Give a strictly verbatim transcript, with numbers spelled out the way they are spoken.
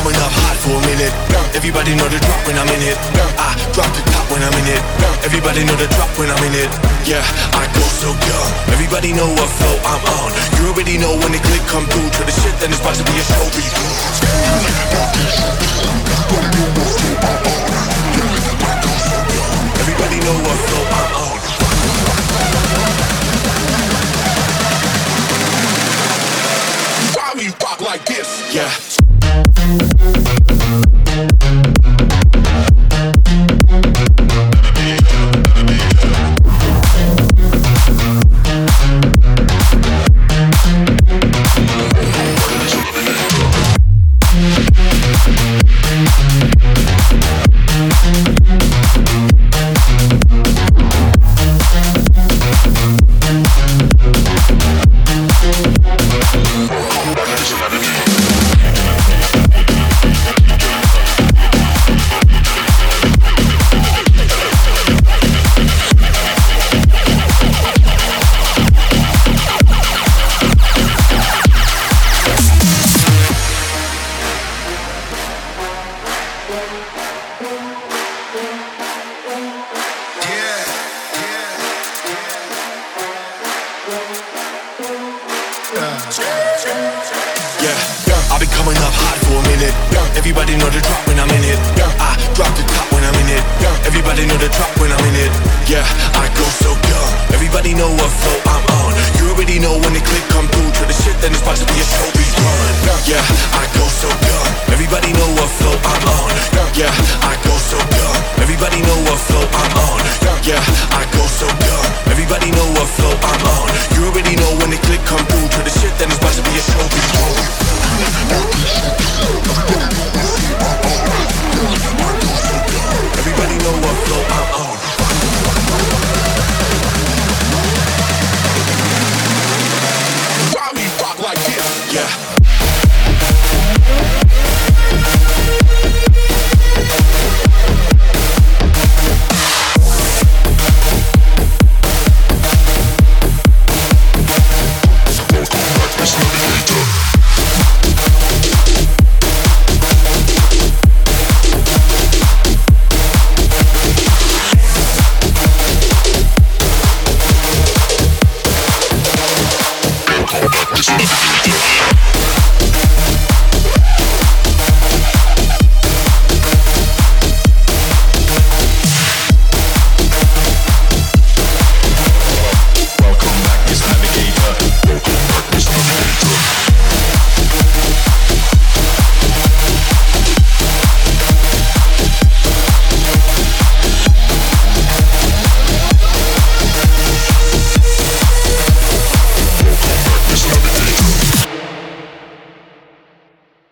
coming up hot for a minute. Everybody know the drop when I'm in it. I drop the top when I'm in it. Everybody know the drop when I'm in it. Yeah, I go so dumb. Everybody know what flow I'm on. You already know when the click come through to the shit, then it's about to be a show. Everybody know what flow I'm on. Why we rock like this? Yeah. Everybody know the drop when I'm in it. I drop the top when I'm in it. Everybody know the drop when I'm in it. Yeah, I go so dumb. Everybody know what flow I'm on. You already know when the click come through to the shit, then it's about to be a show.